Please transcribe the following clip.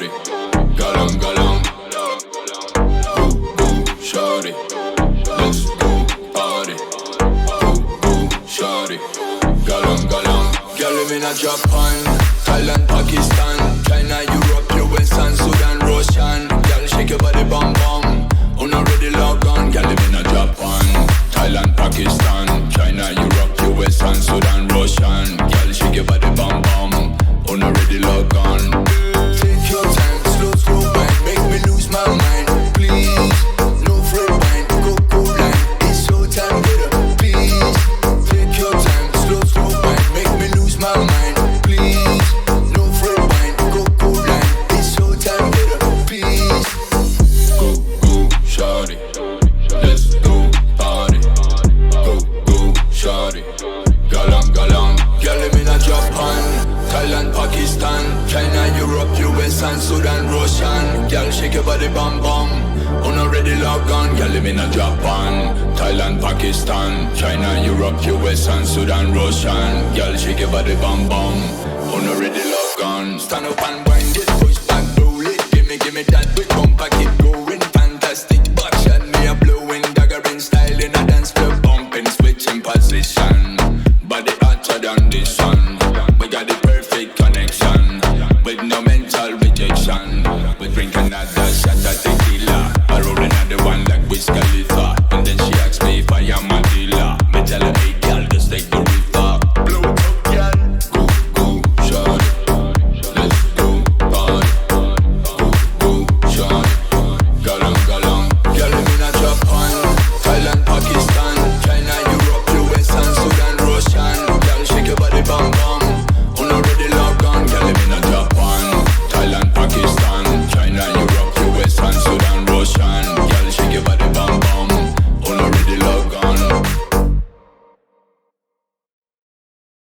shawty. Galang, galang. Ooh, ooh, shawty. Let's go party. Ooh, ooh, shawty. Galang, galang. Girl, live in a Japan, Thailand, Pakistan, China, Europe, US, and Sudan, Russian. Girl, shake your body, bum bum. On already log on. Girl, live in a Japan, Thailand, Pakistan, China, Europe, US, and Sudan, Russian. Girl, shake your body, bum bum. On already log on. Take your time, slow, slow wine, make me lose my mind, please. No fred wine, go line, it's so time better, please. Take your time, slow, slow wine, make me lose my mind, please. No fred wine, go line, it's so time better, please. Go, shawty, let's go party. Go, shawty, galang, galang. Girl, live in a Japan, Thailand, Pakistan, China, Europe, US, and Sudan, Russian. Girl, shake your body, bum bum. On already log on. Girl, live in a Japan, Thailand, Pakistan, China, Europe, US, and Sudan, Russian. Girl, shake your body, bum bum. On already log on. Stand up and wind it, push back, roll it. Give me that big bump, I keep going. Fantastic action, me a blowing, daggering style in a dance floor, bumping, switching.